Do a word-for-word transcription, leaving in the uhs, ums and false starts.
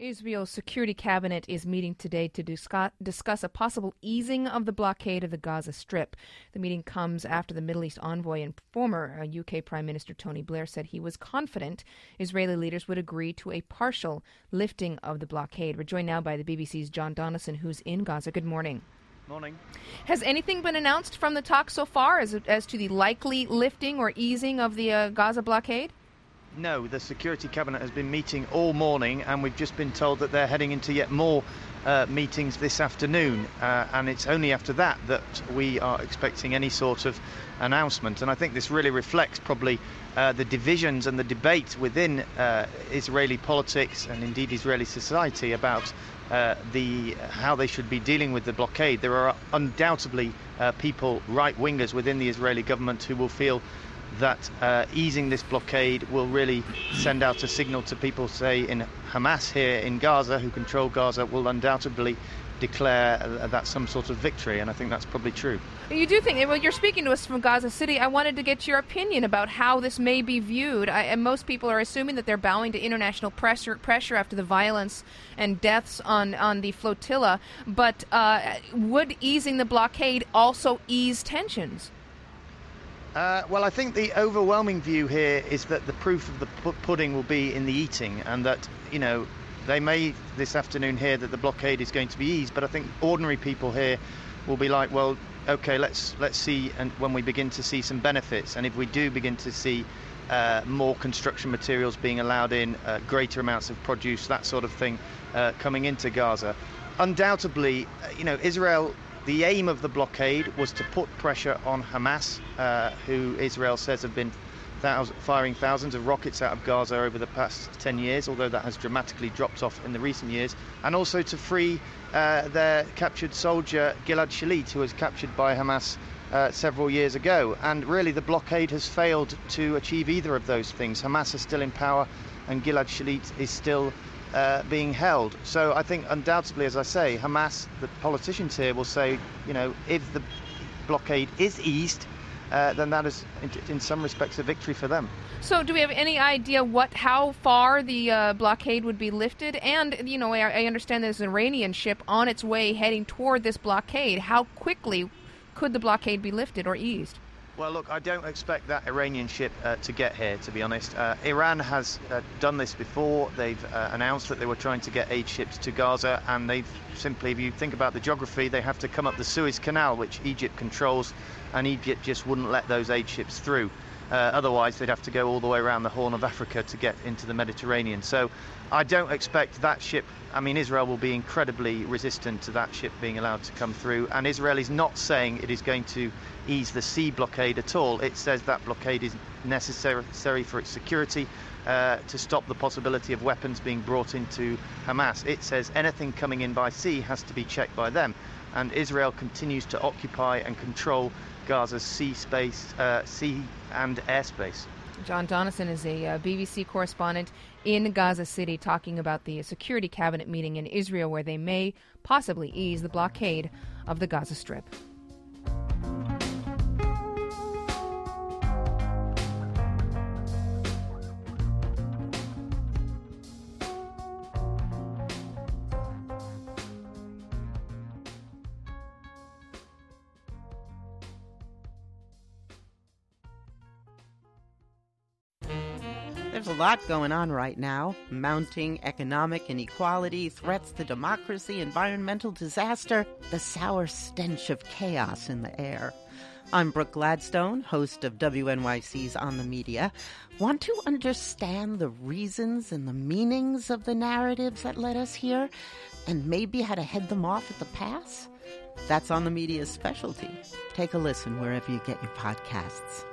Israel's Security Cabinet is meeting today to discuss, discuss a possible easing of the blockade of the Gaza Strip. The meeting comes after the Middle East envoy and former uh, U K Prime Minister Tony Blair said he was confident Israeli leaders would agree to a partial lifting of the blockade. We're joined now by the B B C's John Donison, who's in Gaza. Good morning. Morning. Has anything been announced from the talks so far as, as to the likely lifting or easing of the uh, Gaza blockade? No, the Security Cabinet has been meeting all morning, and we've just been told that they're heading into yet more uh, meetings this afternoon. Uh, and it's only after that that we are expecting any sort of announcement. And I think this really reflects probably uh, the divisions and the debate within uh, Israeli politics and indeed Israeli society about uh, the how they should be dealing with the blockade. There are undoubtedly uh, people, right-wingers within the Israeli government, who will feel that uh, easing this blockade will really send out a signal to people, say, in Hamas here in Gaza, who control Gaza, will undoubtedly declare uh, that some sort of victory, and I think that's probably true. You do think, well, you're speaking to us from Gaza City. I wanted to get your opinion about how this may be viewed. I, and most people are assuming that they're bowing to international pressure pressure after the violence and deaths on, on the flotilla, but uh, would easing the blockade also ease tensions? Uh, well, I think the overwhelming view here is that the proof of the pu- pudding will be in the eating, and that, you know, they may this afternoon hear that the blockade is going to be eased, but I think ordinary people here will be like, well, okay, let's let's see, and when we begin to see some benefits, and if we do begin to see uh, more construction materials being allowed in, uh, greater amounts of produce, that sort of thing, uh, coming into Gaza, undoubtedly, you know, Israel. The aim of the blockade was to put pressure on Hamas, uh, who Israel says have been thousands, firing thousands of rockets out of Gaza over the past ten years, although that has dramatically dropped off in the recent years, and also to free uh, their captured soldier Gilad Shalit, who was captured by Hamas uh, several years ago. And really the blockade has failed to achieve either of those things. Hamas is still in power and Gilad Shalit is still Uh, being held. So I think undoubtedly, as I say, Hamas, the politicians here, will say, you know, if the blockade is eased, uh, then that is, in, in some respects, a victory for them. So do we have any idea what, how far the uh, blockade would be lifted? And, you know, I, I understand there's an Iranian ship on its way heading toward this blockade. How quickly could the blockade be lifted or eased? Well, look, I don't expect that Iranian ship uh, to get here, to be honest. Uh, Iran has uh, done this before. They've uh, announced that they were trying to get aid ships to Gaza, and they've simply, if you think about the geography, they have to come up the Suez Canal, which Egypt controls, and Egypt just wouldn't let those aid ships through. Uh, otherwise, they'd have to go all the way around the Horn of Africa to get into the Mediterranean. So I don't expect that ship. I mean, Israel will be incredibly resistant to that ship being allowed to come through. And Israel is not saying it is going to ease the sea blockade at all. It says that blockade is necessary for its security, uh, to stop the possibility of weapons being brought into Hamas. It says anything coming in by sea has to be checked by them. And Israel continues to occupy and control Gaza's sea space, uh, sea and airspace. John Donison is a uh, B B C correspondent in Gaza City talking about the Security Cabinet meeting in Israel where they may possibly ease the blockade of the Gaza Strip. There's a lot going on right now. Mounting economic inequality, threats to democracy, environmental disaster, the sour stench of chaos in the air. I'm Brooke Gladstone, host of W N Y C's On the Media. Want to understand the reasons and the meanings of the narratives that led us here, and maybe how to head them off at the pass? That's On the Media's specialty. Take a listen wherever you get your podcasts.